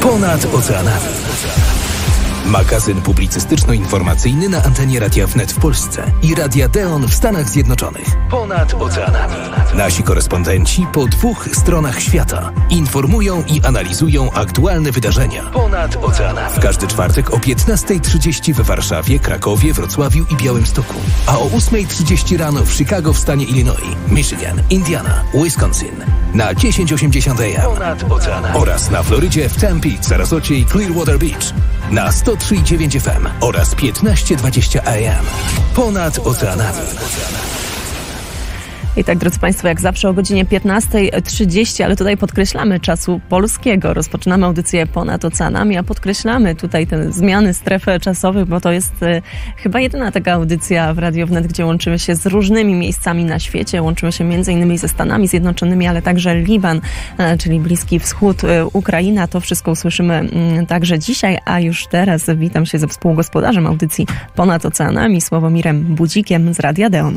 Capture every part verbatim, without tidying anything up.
Ponad oceanami. Magazyn publicystyczno-informacyjny na antenie Radia Wnet w Polsce i Radia Deon w Stanach Zjednoczonych. Ponad oceanami. Nasi korespondenci po dwóch stronach świata informują i analizują aktualne wydarzenia. Ponad oceanami. W każdy czwartek o piętnasta trzydzieści w Warszawie, Krakowie, Wrocławiu i Białymstoku, a o ósma trzydzieści rano w Chicago w stanie Illinois, Michigan, Indiana, Wisconsin na tysiąc osiemdziesiąt A M. Ponad oceanami. Oraz na Florydzie w Tempe, Sarasocie i Clearwater Beach na sto trzy i dziewięć F M oraz piętnaście dwadzieścia A M. Ponad oceanami. I tak, drodzy Państwo, jak zawsze o godzinie piętnasta trzydzieści, ale tutaj podkreślamy czasu polskiego. Rozpoczynamy audycję Ponad oceanami, a podkreślamy tutaj te zmiany stref czasowych, bo to jest y, chyba jedyna taka audycja w Radio Wnet, gdzie łączymy się z różnymi miejscami na świecie. Łączymy się między innymi ze Stanami Zjednoczonymi, ale także Liban, y, czyli Bliski Wschód, y, Ukraina. To wszystko usłyszymy y, także dzisiaj, a już teraz witam się ze współgospodarzem audycji Ponad oceanami, Sławomirem Budzikiem z Radia Deon.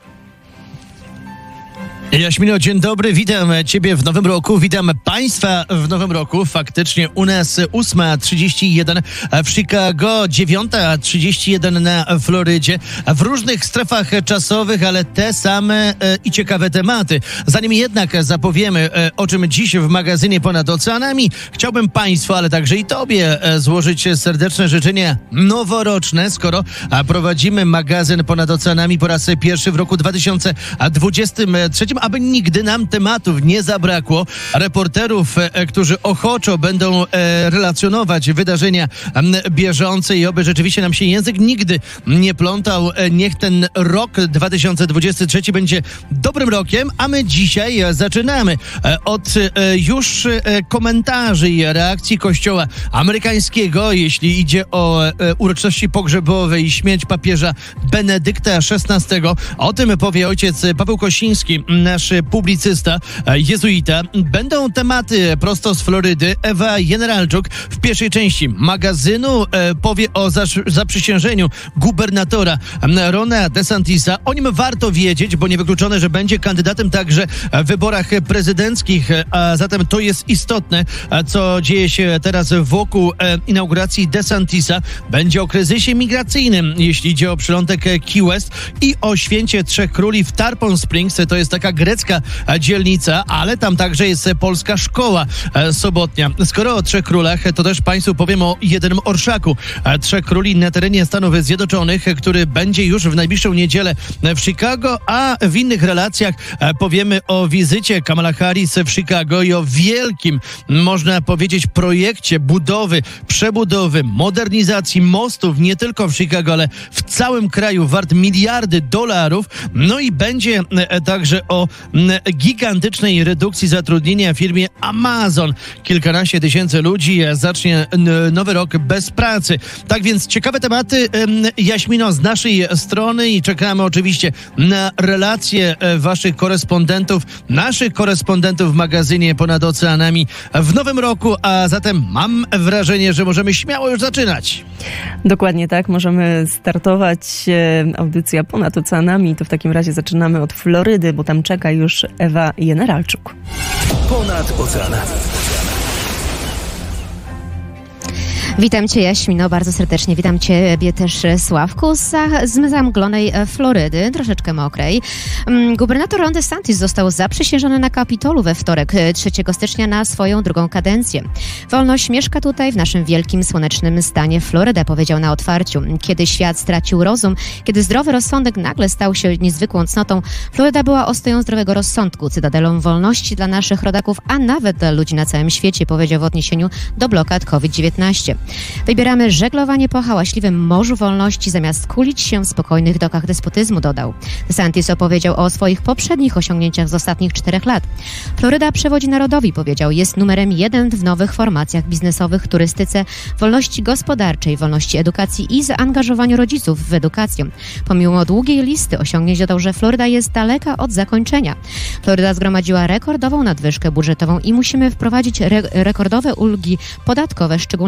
Jaśmino, dzień dobry, witam Ciebie w nowym roku, witam Państwa w nowym roku. Faktycznie u nas ósma trzydzieści jeden w Chicago, dziewiąta trzydzieści jeden na Florydzie, w różnych strefach czasowych, ale te same e, i ciekawe tematy. Zanim jednak zapowiemy, e, o czym dziś w magazynie Ponad oceanami, chciałbym Państwu, ale także i Tobie e, złożyć serdeczne życzenia noworoczne, skoro a, prowadzimy magazyn Ponad oceanami po raz pierwszy w roku dwa tysiące dwudziestym trzecim, aby nigdy nam tematów nie zabrakło. Reporterów, e, którzy ochoczo będą e, relacjonować wydarzenia e, bieżące i oby rzeczywiście nam się język nigdy nie plątał. E, niech ten rok dwa tysiące dwudziesty trzeci będzie dobrym rokiem, a my dzisiaj e, zaczynamy e, od e, już e, komentarzy i reakcji Kościoła amerykańskiego, jeśli idzie o e, uroczystości pogrzebowe i śmierć papieża Benedykta szesnastego. O tym powie ojciec Paweł Kosiński, nasz publicysta, jezuita. Będą tematy prosto z Florydy. Ewa Jeneralczuk w pierwszej części magazynu e, powie o zasz, zaprzysiężeniu gubernatora Rona DeSantisa. O nim warto wiedzieć, bo niewykluczone, że będzie kandydatem także w wyborach prezydenckich, a zatem to jest istotne, co dzieje się teraz wokół e, inauguracji DeSantisa. Będzie o kryzysie migracyjnym, jeśli idzie o przylądek Key West i o święcie Trzech Króli w Tarpon Springs. To jest taka grecka dzielnica, ale tam także jest polska szkoła sobotnia. Skoro o Trzech Królach, to też Państwu powiem o jednym orszaku Trzech Króli na terenie Stanów Zjednoczonych, który będzie już w najbliższą niedzielę w Chicago, a w innych relacjach powiemy o wizycie Kamala Harris w Chicago i o wielkim, można powiedzieć, projekcie budowy, przebudowy, modernizacji mostów nie tylko w Chicago, ale w całym kraju, wart miliardy dolarów. No i będzie także o gigantycznej redukcji zatrudnienia w firmie Amazon. Kilkanaście tysięcy ludzi zacznie nowy rok bez pracy. Tak więc ciekawe tematy, Jaśmino, z naszej strony i czekamy oczywiście na relacje waszych korespondentów, naszych korespondentów w magazynie Ponad oceanami w nowym roku, a zatem mam wrażenie, że możemy śmiało już zaczynać. Dokładnie tak, możemy startować. Audycja Ponad oceanami, to w takim razie zaczynamy od Florydy, bo tam czeka już Ewa Jeneralczuk. Ponad oceanami. Witam Cię, Jaśmino, bardzo serdecznie. Witam Ciebie też, Sławku, z, z zamglonej Florydy, troszeczkę mokrej. Gubernator Ron DeSantis został zaprzysiężony na Kapitolu we wtorek, trzeciego stycznia, na swoją drugą kadencję. Wolność mieszka tutaj, w naszym wielkim, słonecznym stanie Floryda, powiedział na otwarciu. Kiedy świat stracił rozum, kiedy zdrowy rozsądek nagle stał się niezwykłą cnotą, Floryda była ostoją zdrowego rozsądku, cytadelą wolności dla naszych rodaków, a nawet dla ludzi na całym świecie, powiedział w odniesieniu do blokad COVID dziewiętnaście. Wybieramy żeglowanie po hałaśliwym morzu wolności zamiast kulić się w spokojnych dokach despotyzmu, dodał. DeSantis opowiedział o swoich poprzednich osiągnięciach z ostatnich czterech lat. Floryda przewodzi narodowi, powiedział, jest numerem jeden w nowych formacjach biznesowych, turystyce, wolności gospodarczej, wolności edukacji i zaangażowaniu rodziców w edukację. Pomimo długiej listy osiągnięć dodał, że Floryda jest daleka od zakończenia. Floryda zgromadziła rekordową nadwyżkę budżetową i musimy wprowadzić re- rekordowe ulgi podatkowe, szczególnie dla rodzin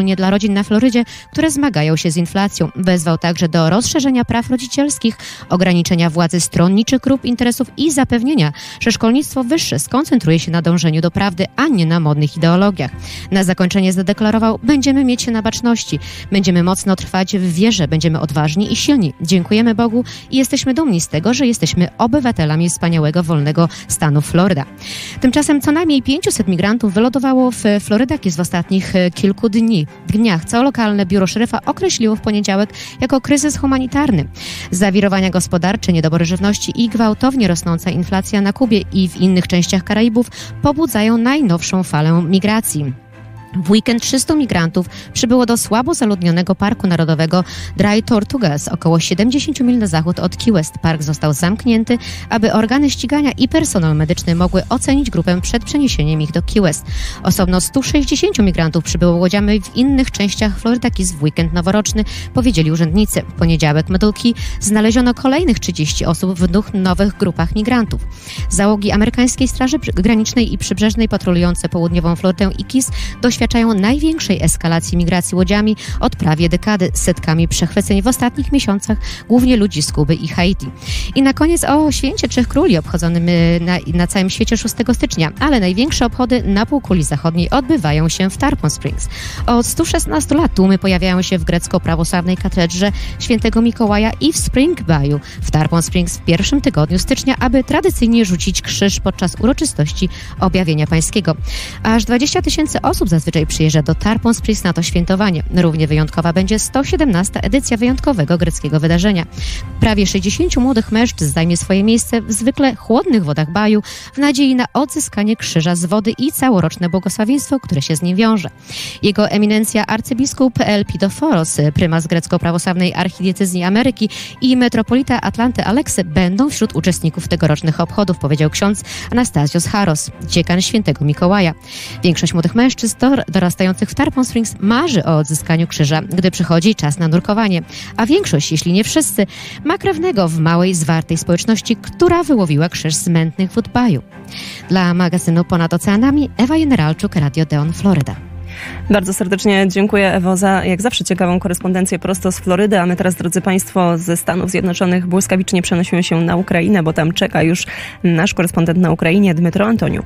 rodzin na Florydzie, które zmagają się z inflacją. Wezwał także do rozszerzenia praw rodzicielskich, ograniczenia władzy stronniczych grup interesów i zapewnienia, że szkolnictwo wyższe skoncentruje się na dążeniu do prawdy, a nie na modnych ideologiach. Na zakończenie zadeklarował: będziemy mieć się na baczności, będziemy mocno trwać w wierze, będziemy odważni i silni. Dziękujemy Bogu i jesteśmy dumni z tego, że jesteśmy obywatelami wspaniałego, wolnego stanu Floryda. Tymczasem co najmniej pięciuset migrantów wylądowało w Floryda Keys w ostatnich kilku dni, dniach, co lokalne biuro szeryfa określiło w poniedziałek jako kryzys humanitarny. Zawirowania gospodarcze, niedobory żywności i gwałtownie rosnąca inflacja na Kubie i w innych częściach Karaibów pobudzają najnowszą falę migracji. W weekend trzystu migrantów przybyło do słabo zaludnionego Parku Narodowego Dry Tortugas, około siedemdziesiąt mil na zachód od Key West. Park został zamknięty, aby organy ścigania i personel medyczny mogły ocenić grupę przed przeniesieniem ich do Key West. Osobno stu sześćdziesięciu migrantów przybyło łodziami w innych częściach Florida Keys w weekend noworoczny, powiedzieli urzędnicy. W poniedziałek w Middle Key znaleziono kolejnych trzydzieści osób w dwóch nowych grupach migrantów. Załogi amerykańskiej Straży Granicznej i Przybrzeżnej patrolujące południową Florydę i Keys doświadczają największej eskalacji migracji łodziami od prawie dekady, setkami przechwyceń w ostatnich miesiącach, głównie ludzi z Kuby i Haiti. I na koniec o Święcie Trzech Króli obchodzonym na, na całym świecie szóstego stycznia, ale największe obchody na półkuli zachodniej odbywają się w Tarpon Springs. Od stu szesnastu lat tłumy pojawiają się w grecko-prawosławnej katedrze Świętego Mikołaja i w Spring Bayou w Tarpon Springs w pierwszym tygodniu stycznia, aby tradycyjnie rzucić krzyż podczas uroczystości Objawienia Pańskiego. Aż dwadzieścia tysięcy osób zazwyczaj przyjeżdża do Tarpon Springs na to świętowanie. Równie wyjątkowa będzie sto siedemnasta edycja wyjątkowego greckiego wydarzenia. Prawie sześćdziesięciu młodych mężczyzn zajmie swoje miejsce w zwykle chłodnych wodach Baju w nadziei na odzyskanie krzyża z wody i całoroczne błogosławieństwo, które się z nim wiąże. Jego eminencja arcybiskup Elpidoforos, prymas grecko-prawosławnej archidiecezji Ameryki i metropolita Atlanty Aleksy będą wśród uczestników tegorocznych obchodów, powiedział ksiądz Anastasios Haros, dziekan świętego Mikołaja. Większość młodych mężczyzn dorastających w Tarpon Springs marzy o odzyskaniu krzyża, gdy przychodzi czas na nurkowanie, a większość, jeśli nie wszyscy, ma krewnego w małej, zwartej społeczności, która wyłowiła krzyż z mętnych wód Baju. Dla magazynu Ponad Oceanami Ewa Generalczuk, Radio Deon, Floryda. Bardzo serdecznie dziękuję, Ewo, za jak zawsze ciekawą korespondencję prosto z Florydy, a my teraz, drodzy Państwo, ze Stanów Zjednoczonych błyskawicznie przenosimy się na Ukrainę, bo tam czeka już nasz korespondent na Ukrainie, Dmytro Antoniuk.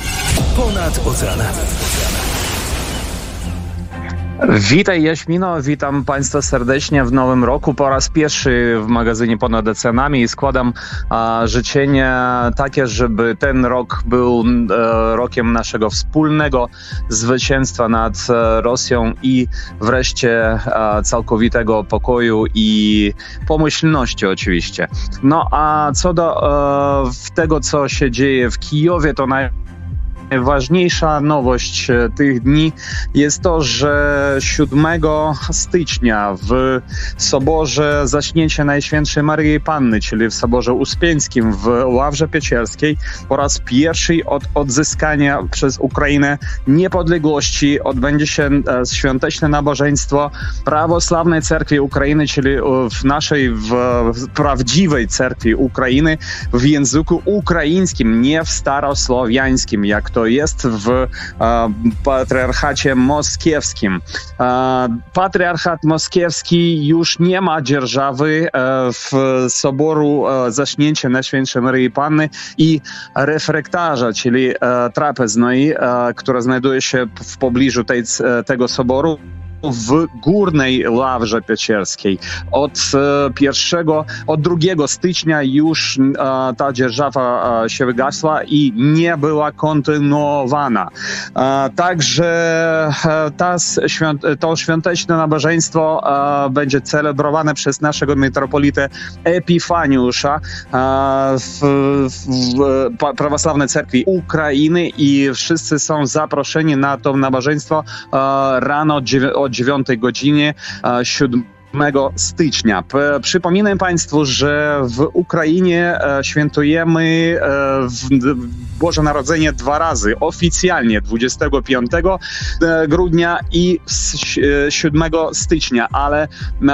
Ponad Oceanami. Witaj Jaśmino, witam Państwa serdecznie w nowym roku. Po raz pierwszy w magazynie Ponad Oceanami i składam a, życzenia takie, żeby ten rok był e, rokiem naszego wspólnego zwycięstwa nad e, Rosją i wreszcie e, całkowitego pokoju i pomyślności oczywiście. No a co do e, tego, co się dzieje w Kijowie, to naj Najważniejsza nowość tych dni jest to, że siódmego stycznia w Soborze Zaśnięcia Najświętszej Maryi Panny, czyli w Soborze Uspieńskim w Ławrze Piecielskiej, po raz pierwszy od odzyskania przez Ukrainę niepodległości odbędzie się świąteczne nabożeństwo Prawosławnej Cerkwi Ukrainy, czyli w naszej w, w prawdziwej cerkwi Ukrainy w języku ukraińskim, nie w starosłowiańskim, jak to jest w e, patriarchacie moskiewskim. E, patriarchat moskiewski już nie ma dzierżawy e, w Soboru e, Zaśnięcia Najświętszej Maryi Panny i refrektarza, czyli e, trapeznej, e, która znajduje się w pobliżu tej, tego soboru, w Górnej Ławrze Piecielskiej. Od pierwszego, od drugiego stycznia już e, ta dzierżawa e, się wygasła i nie była kontynuowana. E, także e, ta świąt, to świąteczne nabożeństwo e, będzie celebrowane przez naszego metropolitę Epifaniusza e, w, w, w prawosławnej cerkwi Ukrainy i wszyscy są zaproszeni na to nabożeństwo e, rano od dziewiątej godzinie siódmego siódmego stycznia. Przypominam Państwu, że w Ukrainie świętujemy Boże Narodzenie dwa razy. Oficjalnie dwudziestego piątego grudnia i siódmego stycznia, ale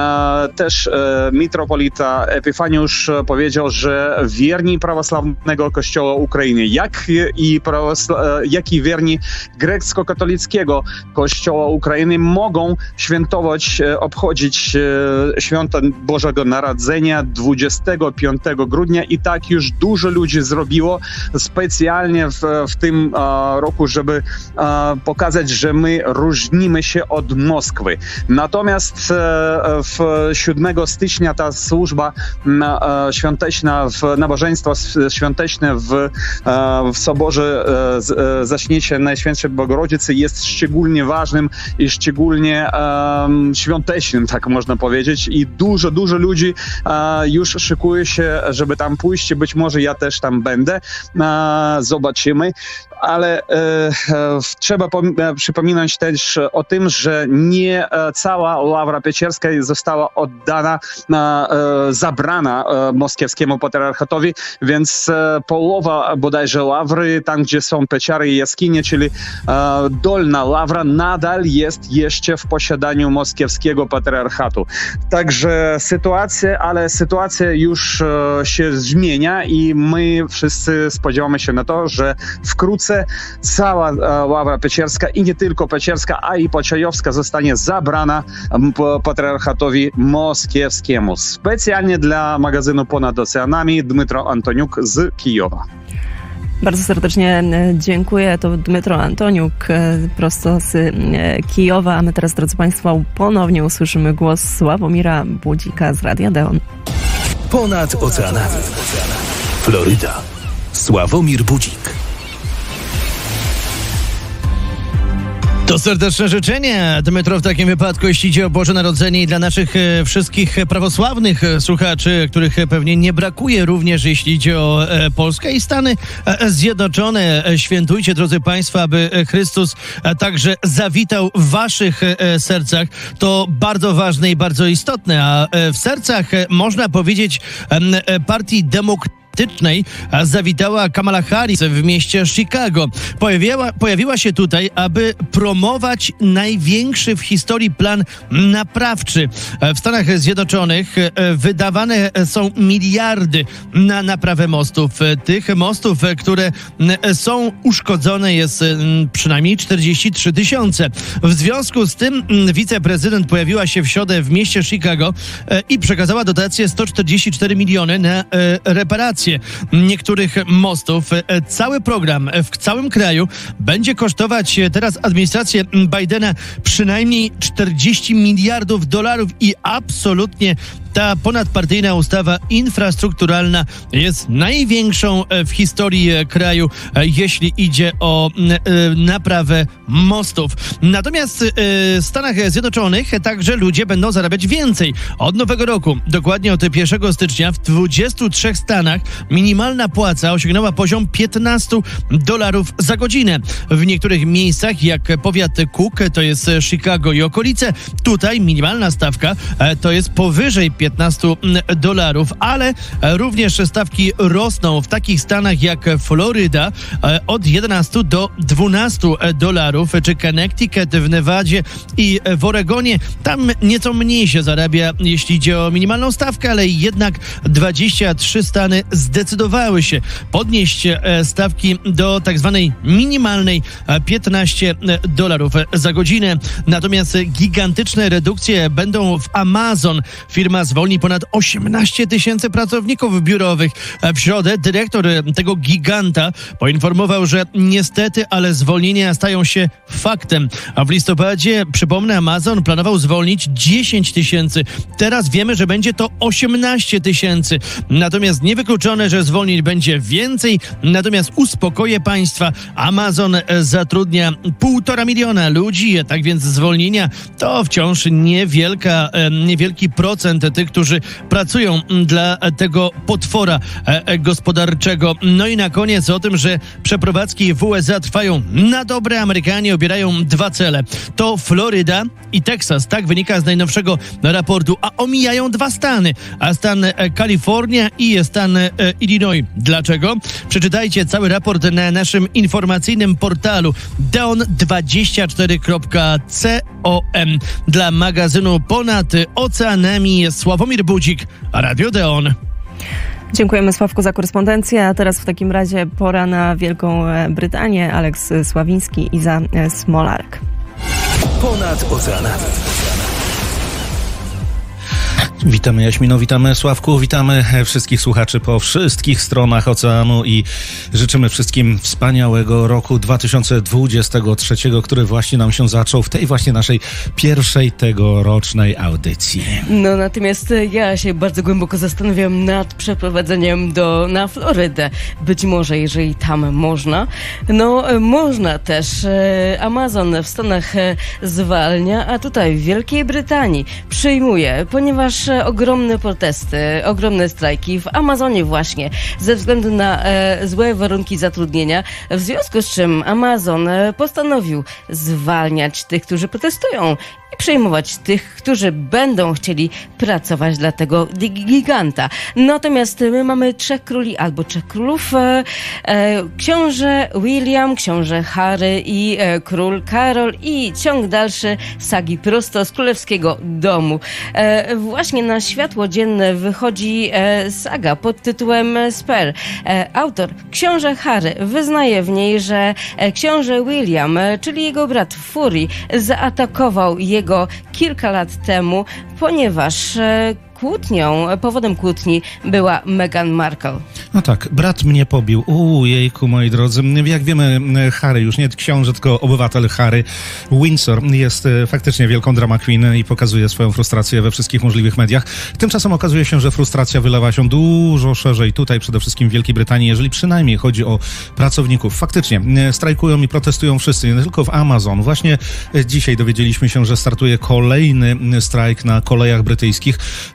też mitropolita Epifaniusz powiedział, że wierni prawosławnego Kościoła Ukrainy, jak i, prawosla- jak i wierni grecko-katolickiego Kościoła Ukrainy mogą świętować, obchodzić święto Bożego Narodzenia dwudziestego piątego grudnia i tak już dużo ludzi zrobiło specjalnie w, w tym uh, roku, żeby uh, pokazać, że my różnimy się od Moskwy. Natomiast uh, w siódmego stycznia ta służba uh, świąteczna, w nabożeństwo świąteczne w, uh, w Soborze uh, z, uh, Zaśnięcia Najświętszej Bogorodzicy jest szczególnie ważnym i szczególnie um, świątecznym, tak można powiedzieć. I dużo, dużo ludzi uh, już szykuje się, żeby tam pójść. Być może ja też tam będę. Uh, zobaczymy. Ale e, e, trzeba pom- e, przypominać też o tym, że nie e, cała Ławra Pieczerska została oddana, e, zabrana e, moskiewskiemu patriarchatowi, więc e, połowa bodajże Ławry, tam gdzie są pieczory i jaskinie, czyli e, Dolna Ławra, nadal jest jeszcze w posiadaniu moskiewskiego patriarchatu. Także sytuacja, ale sytuacja już e, się zmienia i my wszyscy spodziewamy się na to, że wkrótce cała e, Ławra Pieczerska i nie tylko Pieczerska, a i Poczajowska zostanie zabrana m, patriarchatowi moskiewskiemu. Specjalnie dla magazynu Ponad Oceanami Dmytro Antoniuk z Kijowa. Bardzo serdecznie dziękuję. To Dmytro Antoniuk prosto z Kijowa. A my teraz, drodzy Państwo, ponownie usłyszymy głos Sławomira Budzika z Radia Deon. Ponad Oceanami. Floryda. Sławomir Budzik. To serdeczne życzenie, Dmytro, w takim wypadku, jeśli idzie o Boże Narodzenie i dla naszych e, wszystkich prawosławnych e, słuchaczy, których pewnie nie brakuje również, jeśli idzie o e, Polskę i Stany e, Zjednoczone. E, świętujcie, drodzy Państwo, aby Chrystus e, także zawitał w waszych e, sercach. To bardzo ważne i bardzo istotne, a e, w sercach, e, można powiedzieć, e, partii demokratycznej zawitała Kamala Harris w mieście Chicago. Pojawiła, pojawiła się tutaj, aby promować największy w historii plan naprawczy. W Stanach Zjednoczonych wydawane są miliardy na naprawę mostów. Tych mostów, które są uszkodzone, jest przynajmniej czterdzieści trzy tysiące. W związku z tym wiceprezydent pojawiła się w środę w mieście Chicago i przekazała dotację sto czterdzieści cztery miliony na reparacje niektórych mostów. Cały program w całym kraju będzie kosztować teraz administrację Bidena przynajmniej czterdzieści miliardów dolarów i absolutnie ta ponadpartyjna ustawa infrastrukturalna jest największą w historii kraju, jeśli idzie o naprawę mostów. Natomiast w Stanach Zjednoczonych także ludzie będą zarabiać więcej. Od nowego roku, dokładnie od pierwszego stycznia, w dwudziestu trzech stanach minimalna płaca osiągnęła poziom piętnaście dolarów za godzinę. W niektórych miejscach, jak powiat Cook, to jest Chicago i okolice, tutaj minimalna stawka to jest powyżej piętnaście dolarów, ale również stawki rosną w takich stanach jak Floryda od jedenastu do dwunastu dolarów, czy Connecticut w Nevadzie i w Oregonie. Tam nieco mniej się zarabia, jeśli idzie o minimalną stawkę, ale jednak dwadzieścia trzy stany zdecydowały się podnieść stawki do tak zwanej minimalnej piętnaście dolarów za godzinę. Natomiast gigantyczne redukcje będą w Amazon. Firma zwolni ponad osiemnaście tysięcy pracowników biurowych. W środę dyrektor tego giganta poinformował, że niestety, ale zwolnienia stają się faktem. A w listopadzie, przypomnę, Amazon planował zwolnić dziesięć tysięcy. Teraz wiemy, że będzie to osiemnaście tysięcy. Natomiast niewykluczone, że zwolnień będzie więcej. Natomiast uspokoję Państwa, Amazon zatrudnia półtora miliona ludzi, tak więc zwolnienia to wciąż niewielka, niewielki procent tych tych, którzy pracują dla tego potwora gospodarczego. No i na koniec o tym, że przeprowadzki w U S A trwają na dobre. Amerykanie obierają dwa cele. To Floryda i Teksas. Tak wynika z najnowszego raportu. A omijają dwa stany. A stan Kalifornia i stan Illinois. Dlaczego? Przeczytajcie cały raport na naszym informacyjnym portalu deon dwadzieścia cztery kropka com. Dla magazynu Ponad Oceanami Sławomir Budzik, Radio Deon. Dziękujemy, Sławku, za korespondencję. A teraz w takim razie pora na Wielką Brytanię. Aleks Sławiński i Iza Smolarek. Ponad Oceanami. Witamy Jaśmino, witamy Sławku, witamy wszystkich słuchaczy po wszystkich stronach oceanu i życzymy wszystkim wspaniałego roku dwa tysiące dwudziestego trzeciego, który właśnie nam się zaczął w tej właśnie naszej pierwszej tegorocznej audycji. No natomiast ja się bardzo głęboko zastanawiam nad przeprowadzeniem do, na Florydę. Być może, jeżeli tam można. No można też. Amazon w Stanach zwalnia, a tutaj w Wielkiej Brytanii przyjmuje, ponieważ ogromne protesty, ogromne strajki w Amazonie właśnie, ze względu na e, złe warunki zatrudnienia, w związku z czym Amazon e, postanowił zwalniać tych, którzy protestują i przejmować tych, którzy będą chcieli pracować dla tego giganta. Natomiast my mamy trzech króli albo trzech królów. E, e, książę William, książę Harry i e, król Karol i ciąg dalszy sagi prosto z królewskiego domu. E, właśnie na światło dzienne wychodzi e, saga pod tytułem Spare. E, autor, książę Harry, wyznaje w niej, że e, książę William, e, czyli jego brat Fury, zaatakował jego kilka lat temu, ponieważ e, kłótnią, powodem kłótni była Meghan Markle. No tak, brat mnie pobił. Uuu, jejku, moi drodzy. Jak wiemy, Harry, już nie książę, tylko obywatel Harry Windsor jest faktycznie wielką drama queen i pokazuje swoją frustrację we wszystkich możliwych mediach. Tymczasem okazuje się, że frustracja wylewa się dużo szerzej tutaj, przede wszystkim w Wielkiej Brytanii, jeżeli przynajmniej chodzi o pracowników. Faktycznie strajkują i protestują wszyscy, nie tylko w Amazon. Właśnie dzisiaj dowiedzieliśmy się, że startuje kolejny strajk na kolejach brytyjskich.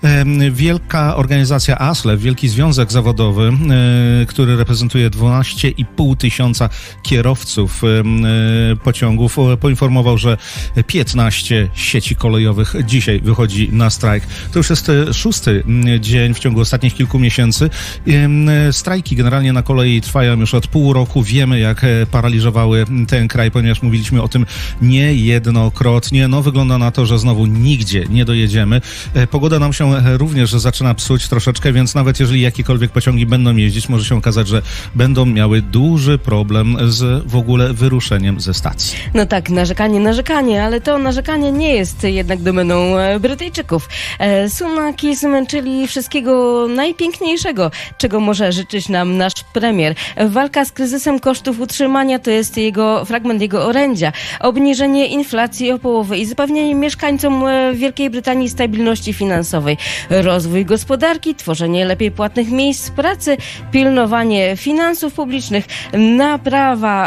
Wielka organizacja A S L E F, Wielki Związek Zawodowy, który reprezentuje dwanaście i pół tysiąca kierowców pociągów, poinformował, że piętnaście sieci kolejowych dzisiaj wychodzi na strajk. To już jest szósty dzień w ciągu ostatnich kilku miesięcy. Strajki generalnie na kolei trwają już od pół roku. Wiemy, jak paraliżowały ten kraj, ponieważ mówiliśmy o tym niejednokrotnie. No, wygląda na to, że znowu nigdzie nie dojedziemy. Pogoda nam się również zaczyna psuć troszeczkę, więc nawet jeżeli jakiekolwiek pociągi będą jeździć, może się okazać, że będą miały duży problem z w ogóle wyruszeniem ze stacji. No tak, narzekanie, narzekanie, ale to narzekanie nie jest jednak domeną Brytyjczyków. E, sunakizm, czyli wszystkiego najpiękniejszego, czego może życzyć nam nasz premier. Walka z kryzysem kosztów utrzymania to jest jego fragment jego orędzia. Obniżenie inflacji o połowę i zapewnienie mieszkańcom Wielkiej Brytanii stabilności finansowej. Rozwój gospodarki, tworzenie lepiej płatnych miejsc pracy, pilnowanie finansów publicznych, naprawa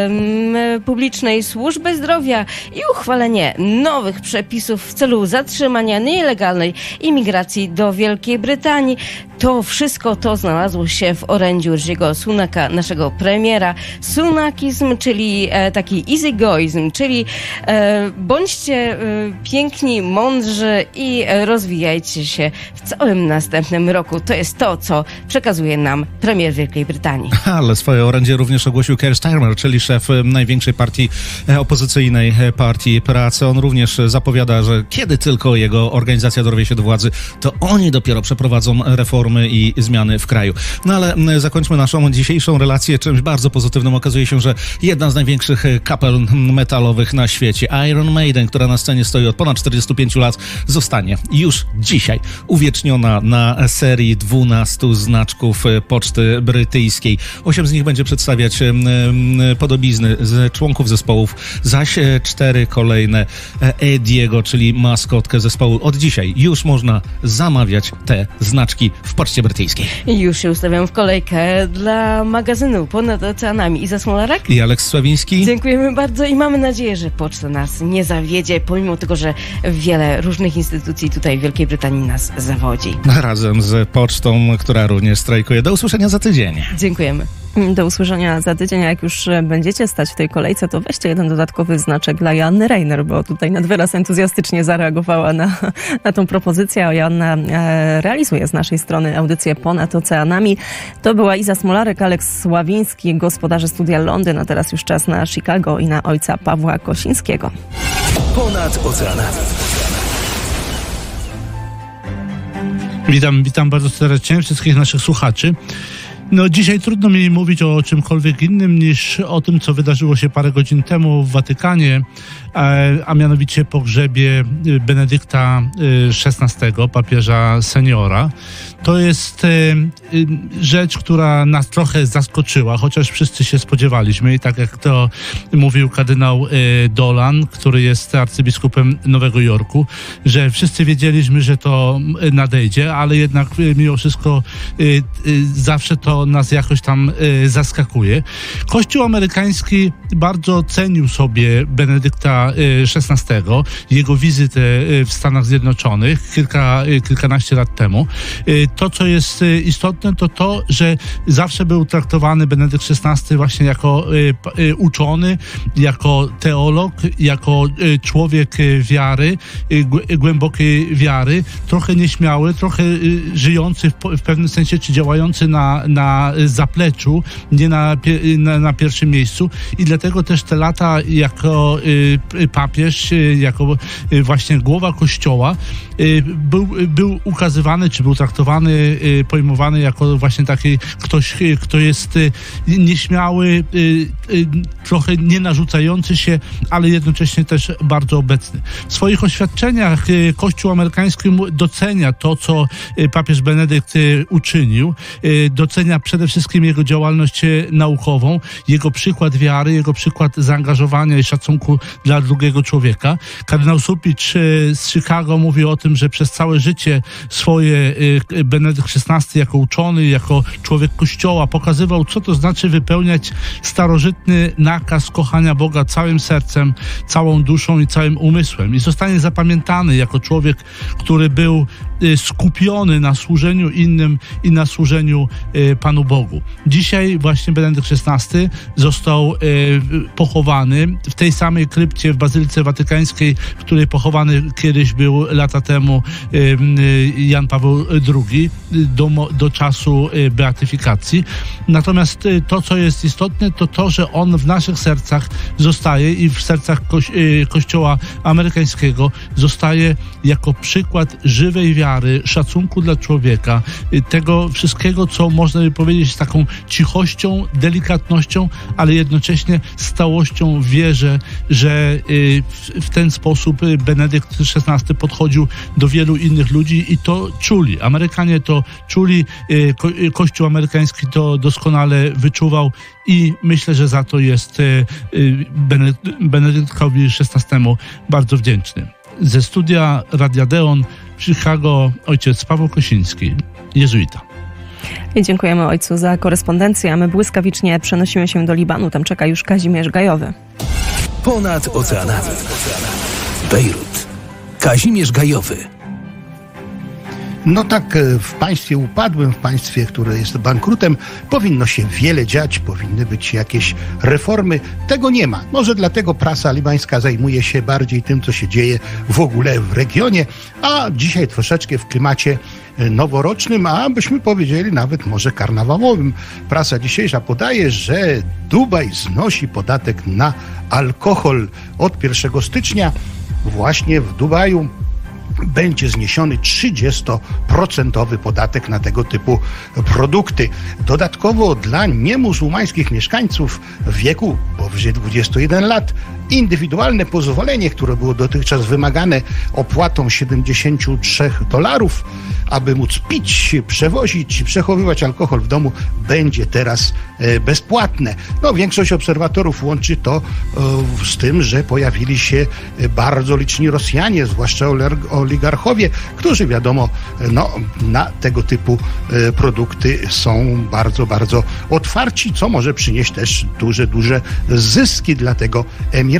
e, publicznej służby zdrowia i uchwalenie nowych przepisów w celu zatrzymania nielegalnej imigracji do Wielkiej Brytanii. To wszystko to znalazło się w orędziu Rishiego Sunaka, naszego premiera. Sunakizm, czyli e, taki easygoizm, czyli e, bądźcie e, piękni, mądrzy i e, rozwijajcie się w całym następnym roku. To jest to, co przekazuje nam premier Wielkiej Brytanii. Ale swoje orędzie również ogłosił Keir Starmer, czyli szef największej partii opozycyjnej, Partii Pracy. On również zapowiada, że kiedy tylko jego organizacja dorwie się do władzy, to oni dopiero przeprowadzą reformy i zmiany w kraju. No ale zakończmy naszą dzisiejszą relację czymś bardzo pozytywnym. Okazuje się, że jedna z największych kapel metalowych na świecie, Iron Maiden, która na scenie stoi od ponad czterdziestu pięciu lat, zostanie już dzisiaj uwieczniona na serii dwunastu znaczków Poczty Brytyjskiej. Osiem z nich będzie przedstawiać podobizny z członków zespołów, zaś cztery kolejne Ediego, czyli maskotkę zespołu. Od dzisiaj już można zamawiać te znaczki w Poczcie Brytyjskiej. Już się ustawiam w kolejkę dla magazynu Ponad Oceanami. Iza Smolarek i Aleks Sławiński. Dziękujemy bardzo i mamy nadzieję, że poczta nas nie zawiedzie, pomimo tego, że wiele różnych instytucji tutaj w Wielkiej Brytanii nas zawodzi. Razem z pocztą, która również strajkuje. Do usłyszenia za tydzień. Dziękujemy. Do usłyszenia za tydzień, a jak już będziecie stać w tej kolejce, to weźcie jeden dodatkowy znaczek dla Joanny Reiner, bo tutaj nad wyraz entuzjastycznie zareagowała na, na tą propozycję, a Joanna e, realizuje z naszej strony audycję Ponad Oceanami. To była Iza Smolarek, Aleks Sławiński, gospodarze Studia Londyn, a teraz już czas na Chicago i na ojca Pawła Kosińskiego. Ponad Oceanami. Witam, witam bardzo serdecznie wszystkich naszych słuchaczy. No dzisiaj trudno mi mówić o czymkolwiek innym niż o tym, co wydarzyło się parę godzin temu w Watykanie, a mianowicie pogrzebie Benedykta szesnastego, papieża seniora. To jest rzecz, która nas trochę zaskoczyła, chociaż wszyscy się spodziewaliśmy i tak jak to mówił kardynał Dolan, który jest arcybiskupem Nowego Jorku, że wszyscy wiedzieliśmy, że to nadejdzie, ale jednak mimo wszystko zawsze to nas jakoś tam zaskakuje. Kościół amerykański bardzo cenił sobie Benedykta szesnastego, jego wizytę w Stanach Zjednoczonych kilka, kilkanaście lat temu. To, co jest istotne, to to, że zawsze był traktowany Benedykt szesnasty właśnie jako uczony, jako teolog, jako człowiek wiary, głębokiej wiary, trochę nieśmiały, trochę żyjący w pewnym sensie, czy działający na, na zapleczu, nie na, na, na pierwszym miejscu i dlatego też te lata jako papież, jako właśnie głowa Kościoła był, był ukazywany, czy był traktowany, pojmowany jako właśnie taki ktoś, kto jest nieśmiały, trochę nie narzucający się, ale jednocześnie też bardzo obecny. W swoich oświadczeniach Kościół amerykański docenia to, co papież Benedykt uczynił, docenia przede wszystkim jego działalność naukową, jego przykład wiary, jego przykład zaangażowania i szacunku dla drugiego człowieka. Kardynał Supicz z Chicago mówi o tym, że przez całe życie swoje Benedykt szesnasty jako uczony, jako człowiek Kościoła pokazywał, co to znaczy wypełniać starożytny nakaz kochania Boga całym sercem, całą duszą i całym umysłem. I zostanie zapamiętany jako człowiek, który był skupiony na służeniu innym i na służeniu Panu Bogu. Dzisiaj właśnie Benedykt szesnasty został pochowany w tej samej krypcie w Bazylice Watykańskiej, w której pochowany kiedyś był lata temu Jan Paweł drugi do, do czasu beatyfikacji. Natomiast to, co jest istotne, to to, że on w naszych sercach zostaje i w sercach koś, Kościoła amerykańskiego zostaje jako przykład żywej wiary, szacunku dla człowieka, tego wszystkiego, co można by powiedzieć z taką cichością, delikatnością, ale jednocześnie stałością w wierze, że w ten sposób Benedykt szesnasty podchodził do wielu innych ludzi i to czuli. Amerykanie to czuli, ko- Kościół amerykański to doskonale wyczuwał i myślę, że za to jest Benedyktowi szesnastemu bardzo wdzięczny. Ze studia Radia Deon w Chicago ojciec Paweł Kosiński, jezuita. I dziękujemy ojcu za korespondencję, a my błyskawicznie przenosimy się do Libanu. Tam czeka już Kazimierz Gajowy. Ponad oceanami. Bejrut. Kazimierz Gajowy. No tak, w państwie upadłym, w państwie, które jest bankrutem, powinno się wiele dziać, powinny być jakieś reformy. Tego nie ma. Może dlatego prasa libańska zajmuje się bardziej tym, co się dzieje w ogóle w regionie, a dzisiaj troszeczkę w klimacie noworocznym, a byśmy powiedzieli nawet może karnawałowym. Prasa dzisiejsza podaje, że Dubaj znosi podatek na alkohol. Od pierwszego stycznia właśnie w Dubaju będzie zniesiony trzydziestoprocentowy podatek na tego typu produkty. Dodatkowo dla niemuzułmańskich mieszkańców w wieku powyżej dwudziestu jeden lat indywidualne pozwolenie, które było dotychczas wymagane opłatą siedemdziesiąt trzy dolarów, aby móc pić, przewozić, przechowywać alkohol w domu, będzie teraz bezpłatne. No, większość obserwatorów łączy to z tym, że pojawili się bardzo liczni Rosjanie, zwłaszcza oligarchowie, którzy wiadomo, no, na tego typu produkty są bardzo, bardzo otwarci, co może przynieść też duże, duże zyski dla tego emiratu.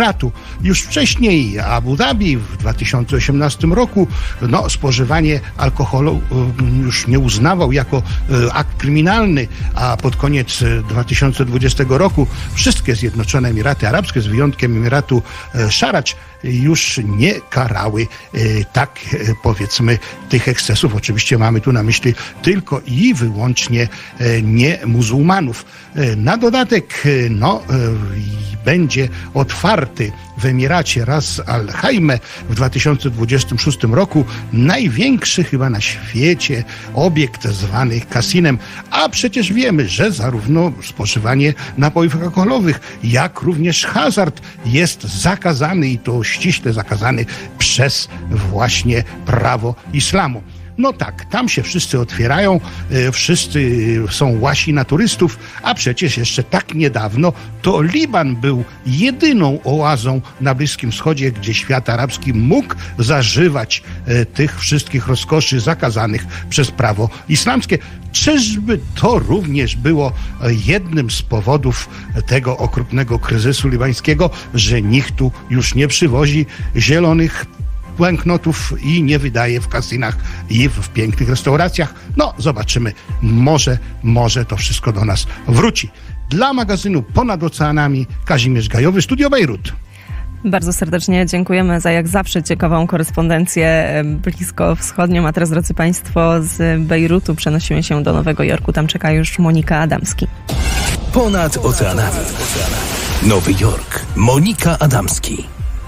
Emiratu. Już wcześniej Abu Dhabi w dwa tysiące osiemnastym roku no, spożywanie alkoholu już nie uznawał jako akt kryminalny, a pod koniec dwa tysiące dwudziestego roku wszystkie Zjednoczone Emiraty Arabskie, z wyjątkiem Emiratu Szaracz, już nie karały tak powiedzmy tych ekscesów. Oczywiście mamy tu na myśli tylko i wyłącznie nie muzułmanów. Na dodatek no, będzie otwarty w Emiracie Ras Al Khaimah w dwa tysiące dwudziestym szóstym roku największy chyba na świecie obiekt zwany kasinem, a przecież wiemy, że zarówno spożywanie napojów alkoholowych, jak również hazard jest zakazany i to ściśle zakazany przez właśnie prawo islamu. No tak, tam się wszyscy otwierają, e, wszyscy są łasi na turystów, a przecież jeszcze tak niedawno to Liban był jedyną oazą na Bliskim Wschodzie, gdzie świat arabski mógł zażywać e, tych wszystkich rozkoszy zakazanych przez prawo islamskie. Czyżby to również było jednym z powodów tego okrutnego kryzysu libańskiego, że nikt tu już nie przywozi zielonych banknotów i nie wydaje w kasynach i w pięknych restauracjach? No, zobaczymy. Może, może to wszystko do nas wróci. Dla magazynu Ponad Oceanami Kazimierz Gajowy, Studio Bejrut. Bardzo serdecznie dziękujemy za jak zawsze ciekawą korespondencję bliskowschodnią. A teraz, drodzy Państwo, z Bejrutu przenosimy się do Nowego Jorku. Tam czeka już Monika Adamski. Ponad Oceanami. Nowy Jork. Monika Adamski.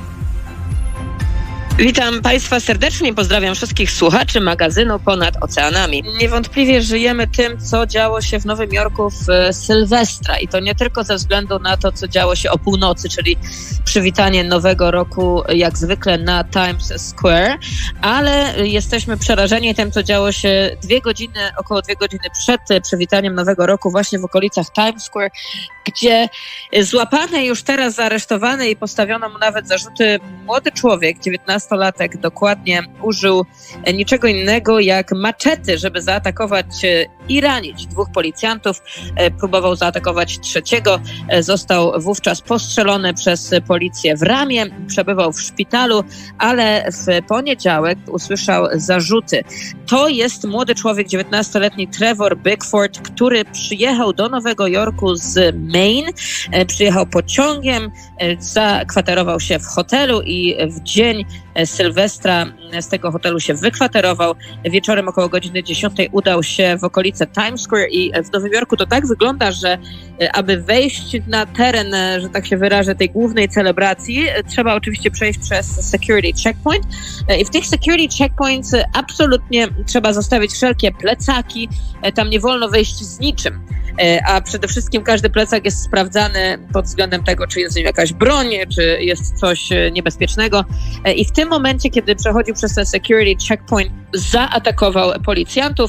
Witam Państwa serdecznie, pozdrawiam wszystkich słuchaczy magazynu Ponad Oceanami. Niewątpliwie żyjemy tym, co działo się w Nowym Jorku w Sylwestra i to nie tylko ze względu na to, co działo się o północy, czyli przywitanie Nowego Roku jak zwykle na Times Square, ale jesteśmy przerażeni tym, co działo się dwie godziny, około dwie godziny przed przywitaniem Nowego Roku właśnie w okolicach Times Square, gdzie złapany już teraz, zaaresztowany i postawiono mu nawet zarzuty młody człowiek, dziewiętnastolatek dokładnie, użył niczego innego jak maczety, żeby zaatakować i ranić dwóch policjantów. Próbował zaatakować trzeciego, został wówczas postrzelony przez policję w ramię, przebywał w szpitalu, ale w poniedziałek usłyszał zarzuty. To jest młody człowiek, dziewiętnastoletni Trevor Bickford, który przyjechał do Nowego Jorku z Maine, przyjechał pociągiem, zakwaterował się w hotelu i w dzień Sylwestra z tego hotelu się wykwaterował. Wieczorem około godziny dziesiątej udał się w okolice Times Square i w Nowym Jorku to tak wygląda, że aby wejść na teren, że tak się wyrażę, tej głównej celebracji, trzeba oczywiście przejść przez security checkpoint i w tych security checkpoints absolutnie trzeba zostawić wszelkie plecaki, tam nie wolno wejść z niczym. A przede wszystkim każdy plecak jest sprawdzany pod względem tego, czy jest w nim jakaś broń, czy jest coś niebezpiecznego. I w tym momencie, kiedy przechodził przez ten security checkpoint, zaatakował policjantów.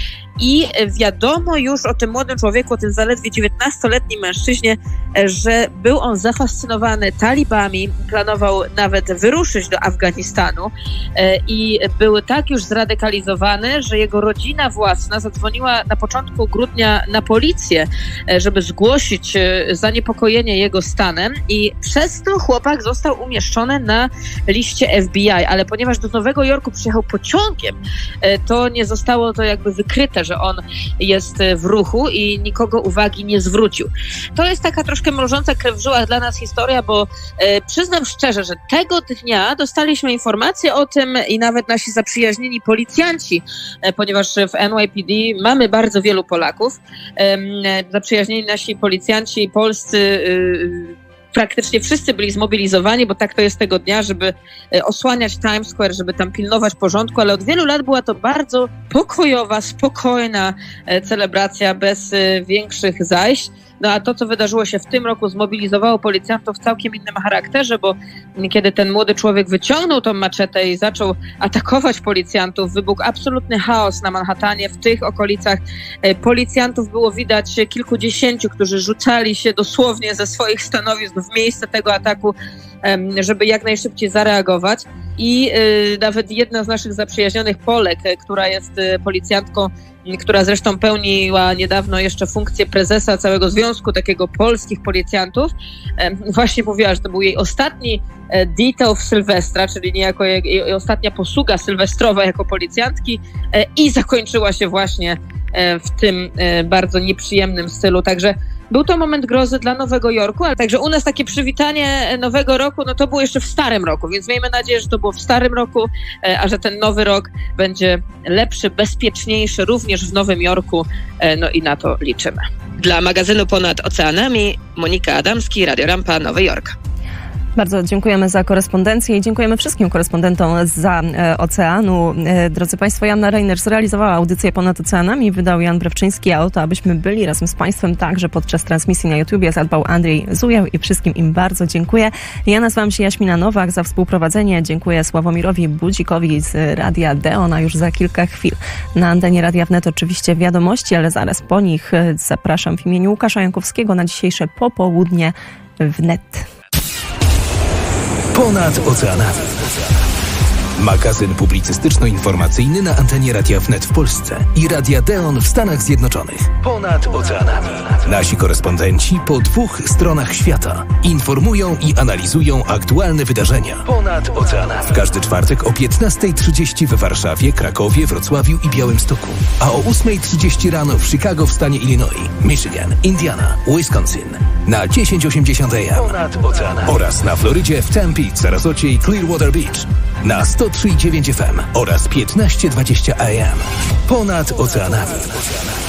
I wiadomo już o tym młodym człowieku, o tym zaledwie dziewiętnastoletnim mężczyźnie, że był on zafascynowany talibami, planował nawet wyruszyć do Afganistanu i był tak już zradykalizowany, że jego rodzina własna zadzwoniła na początku grudnia na policję, żeby zgłosić zaniepokojenie jego stanem i przez to chłopak został umieszczony na liście F B I, ale ponieważ do Nowego Jorku przyjechał pociągiem, to nie zostało to jakby wykryte, że on jest w ruchu i nikogo uwagi nie zwrócił. To jest taka troszkę mrożąca krew w żyłach dla nas historia, bo e, przyznam szczerze, że tego dnia dostaliśmy informację o tym i nawet nasi zaprzyjaźnieni policjanci, e, ponieważ w N Y P D mamy bardzo wielu Polaków, e, zaprzyjaźnieni nasi policjanci polscy e, praktycznie wszyscy byli zmobilizowani, bo tak to jest tego dnia, żeby osłaniać Times Square, żeby tam pilnować porządku, ale od wielu lat była to bardzo pokojowa, spokojna celebracja bez większych zajść. No a to, co wydarzyło się w tym roku, zmobilizowało policjantów w całkiem innym charakterze, bo kiedy ten młody człowiek wyciągnął tą maczetę i zaczął atakować policjantów, wybuchł absolutny chaos na Manhattanie. W tych okolicach policjantów było widać kilkudziesięciu, którzy rzucali się dosłownie ze swoich stanowisk w miejsce tego ataku, żeby jak najszybciej zareagować. i y, nawet jedna z naszych zaprzyjaźnionych Polek, która jest y, policjantką, która zresztą pełniła niedawno jeszcze funkcję prezesa całego związku takiego polskich policjantów, y, właśnie mówiła, że to był jej ostatni y, detail w Sylwestra, czyli niejako jej, jej ostatnia posługa sylwestrowa jako policjantki y, i zakończyła się właśnie y, w tym y, bardzo nieprzyjemnym stylu. Także był to moment grozy dla Nowego Jorku, ale także u nas takie przywitanie Nowego Roku, no to było jeszcze w starym roku, więc miejmy nadzieję, że to było w starym roku, a że ten nowy rok będzie lepszy, bezpieczniejszy również w Nowym Jorku, no i na to liczymy. Dla magazynu Ponad Oceanami Monika Adamski, Radio Rampa, Nowy Jork. Bardzo dziękujemy za korespondencję i dziękujemy wszystkim korespondentom za e, oceanu. E, drodzy Państwo, Joanna Reiner zrealizowała audycję Ponad Oceanami, wydał Jan Brewczyński, a o to, abyśmy byli razem z Państwem także podczas transmisji na YouTubie, zadbał Andrzej Zujał i wszystkim im bardzo dziękuję. Ja nazywam się Jaśmina Nowak, za współprowadzenie dziękuję Sławomirowi Budzikowi z Radia Deon, a już za kilka chwil na antenie Radia Wnet oczywiście wiadomości, ale zaraz po nich zapraszam w imieniu Łukasza Jankowskiego na dzisiejsze popołudnie Wnet. Ponad Oceanami. Magazyn publicystyczno-informacyjny na antenie Radia Wnet w Polsce i Radia Deon w Stanach Zjednoczonych. Ponad Oceanami. Nasi korespondenci po dwóch stronach świata informują i analizują aktualne wydarzenia. Ponad Oceanami. W każdy czwartek o piętnasta trzydzieści w Warszawie, Krakowie, Wrocławiu i Białymstoku, a o ósma trzydzieści rano w Chicago w stanie Illinois, Michigan, Indiana, Wisconsin na tysiąc osiemdziesiąt A M. Ponad Oceanami. Oraz na Florydzie w Tempe, Sarasocie i Clearwater Beach na sto trzy i dziewięć F M oraz piętnaście dwadzieścia A M. Ponad Oceanami.